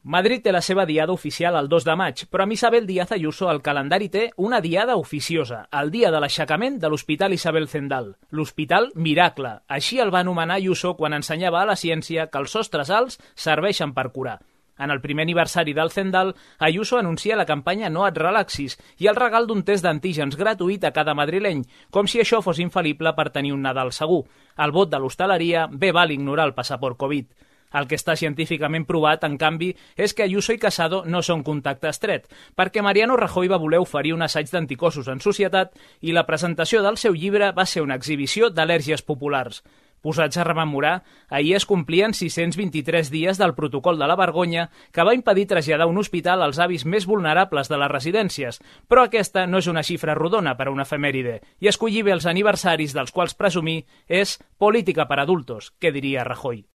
Madrid té la seva diada oficial el 2 de maig, però amb Isabel Díaz Ayuso el calendari té una diada oficiosa, el dia de l'aixecament de l'Hospital Isabel Zendal, l'Hospital Miracle. Així el va anomenar Ayuso quan ensenyava a la ciència que els sostres alts serveixen per curar. En el primer aniversari del Zendal, Ayuso anuncia la campanya No et relaxis i el regal d'un test d'antígens gratuït a cada madrileny, com si això fos infal·lible per tenir un Nadal segur. El vot de l'hostaleria bé val ignorar el passaport Covid. El que està científicament provat, en canvi, és que Ayuso i Casado no són contacte estret, perquè Mariano Rajoy va voler oferir un assaig d'anticossos en societat i la presentació del seu llibre va ser una exhibició d'al·lèrgies populars. Posats a rememorar, ahir es complien 623 dies del protocol de la vergonya que va impedir traslladar un hospital als avis més vulnerables de les residències, però aquesta no és una xifra rodona per a una efemèride, i escollir bé els aniversaris dels quals presumir és política per adultos, que diria Rajoy.